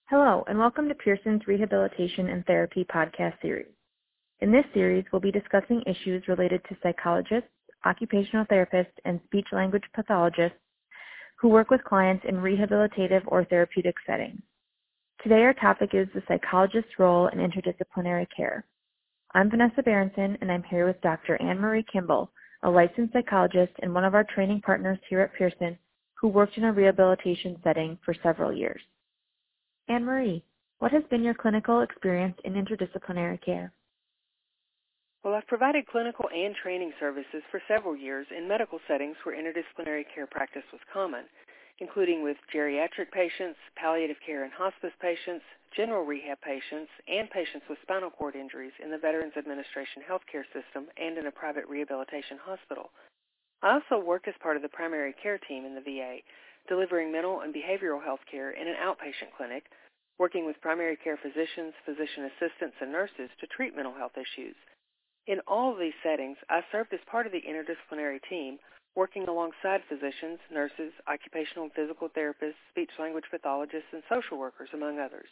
Hello, and welcome to Pearson's Rehabilitation and Therapy podcast series. In this series, we'll be discussing issues related to psychologists, occupational therapists, and speech-language pathologists who work with clients in rehabilitative or therapeutic settings. Today, our topic is the psychologist's role in interdisciplinary care. I'm Vanessa Berenson, and I'm here with Dr. Anne-Marie Kimball, a licensed psychologist and one of our training partners here at Pearson, who worked in a rehabilitation setting for several years. Anne-Marie, what has been your clinical experience in interdisciplinary care? Well, I've provided clinical and training services for several years in medical settings where interdisciplinary care practice was common, including with geriatric patients, palliative care and hospice patients, general rehab patients, and patients with spinal cord injuries in the Veterans Administration healthcare system and in a private rehabilitation hospital. I also work as part of the primary care team in the VA, delivering mental and behavioral health care in an outpatient clinic, working with primary care physicians, physician assistants, and nurses to treat mental health issues. In all of these settings, I served as part of the interdisciplinary team, working alongside physicians, nurses, occupational and physical therapists, speech-language pathologists, and social workers, among others.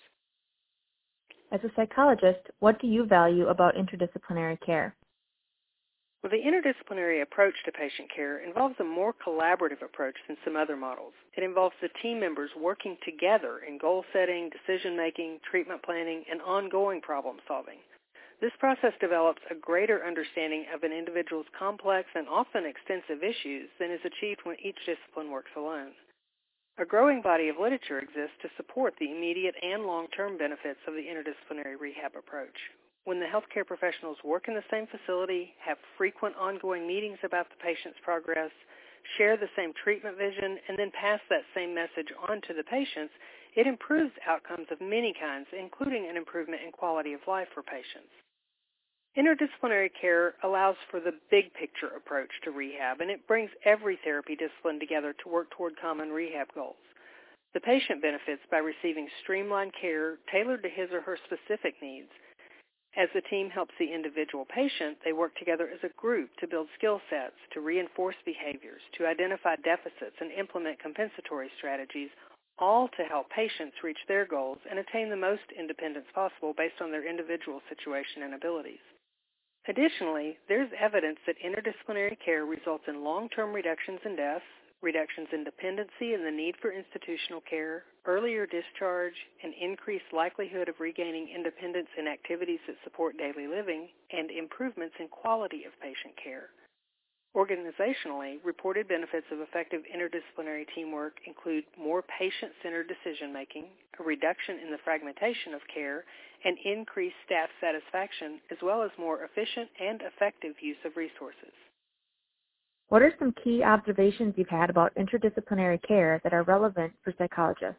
As a psychologist, what do you value about interdisciplinary care? Well, the interdisciplinary approach to patient care involves a more collaborative approach than some other models. It involves the team members working together in goal setting, decision-making, treatment planning, and ongoing problem solving. This process develops a greater understanding of an individual's complex and often extensive issues than is achieved when each discipline works alone. A growing body of literature exists to support the immediate and long-term benefits of the interdisciplinary rehab approach. When the healthcare professionals work in the same facility, have frequent ongoing meetings about the patient's progress, share the same treatment vision, and then pass that same message on to the patients, it improves outcomes of many kinds, including an improvement in quality of life for patients. Interdisciplinary care allows for the big picture approach to rehab, and it brings every therapy discipline together to work toward common rehab goals. The patient benefits by receiving streamlined care tailored to his or her specific needs. As the team helps the individual patient, they work together as a group to build skill sets, to reinforce behaviors, to identify deficits, and implement compensatory strategies, all to help patients reach their goals and attain the most independence possible based on their individual situation and abilities. Additionally, there's evidence that interdisciplinary care results in long-term reductions in deaths, reductions in dependency and the need for institutional care, earlier discharge, an increased likelihood of regaining independence in activities that support daily living, and improvements in quality of patient care. Organizationally, reported benefits of effective interdisciplinary teamwork include more patient-centered decision-making, a reduction in the fragmentation of care, and increased staff satisfaction, as well as more efficient and effective use of resources. What are some key observations you've had about interdisciplinary care that are relevant for psychologists?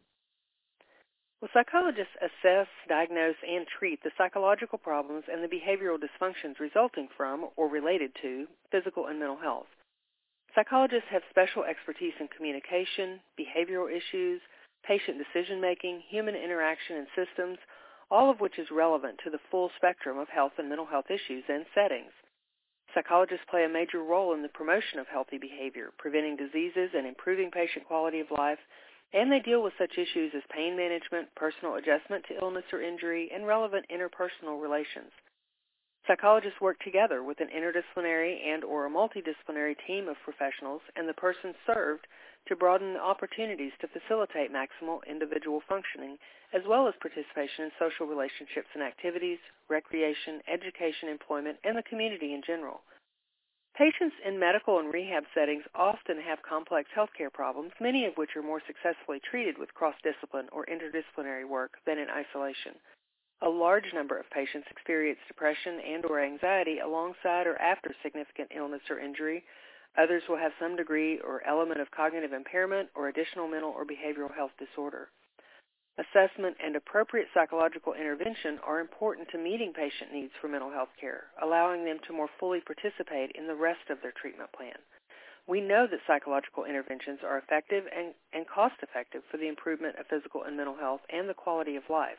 Well, psychologists assess, diagnose, and treat the psychological problems and the behavioral dysfunctions resulting from or related to physical and mental health. Psychologists have special expertise in communication, behavioral issues, patient decision-making, human interaction, and systems, all of which is relevant to the full spectrum of health and mental health issues and settings. Psychologists play a major role in the promotion of healthy behavior, preventing diseases and improving patient quality of life, and they deal with such issues as pain management, personal adjustment to illness or injury, and relevant interpersonal relations. Psychologists work together with an interdisciplinary and/or a multidisciplinary team of professionals and the person served to broaden the opportunities to facilitate maximal individual functioning, as well as participation in social relationships and activities, recreation, education, employment, and the community in general. Patients in medical and rehab settings often have complex healthcare problems, many of which are more successfully treated with cross-discipline or interdisciplinary work than in isolation. A large number of patients experience depression and/or anxiety alongside or after significant illness or injury. Others will have some degree or element of cognitive impairment or additional mental or behavioral health disorder. Assessment and appropriate psychological intervention are important to meeting patient needs for mental health care, allowing them to more fully participate in the rest of their treatment plan. We know that psychological interventions are effective and cost-effective for the improvement of physical and mental health and the quality of life.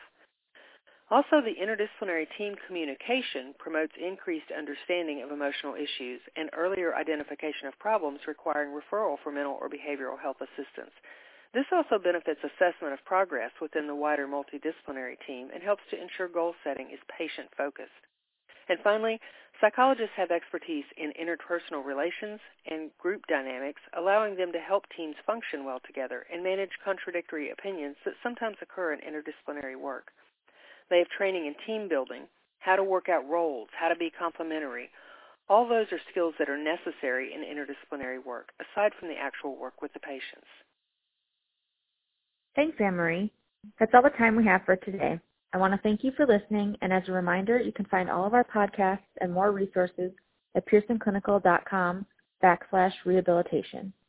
Also, the interdisciplinary team communication promotes increased understanding of emotional issues and earlier identification of problems requiring referral for mental or behavioral health assistance. This also benefits assessment of progress within the wider multidisciplinary team and helps to ensure goal setting is patient-focused. And finally, psychologists have expertise in interpersonal relations and group dynamics, allowing them to help teams function well together and manage contradictory opinions that sometimes occur in interdisciplinary work. They have training in team building, how to work out roles, how to be complementary. All those are skills that are necessary in interdisciplinary work, aside from the actual work with the patients. Thanks, Anne-Marie. That's all the time we have for today. I want to thank you for listening, and as a reminder, you can find all of our podcasts and more resources at pearsonclinical.com/rehabilitation.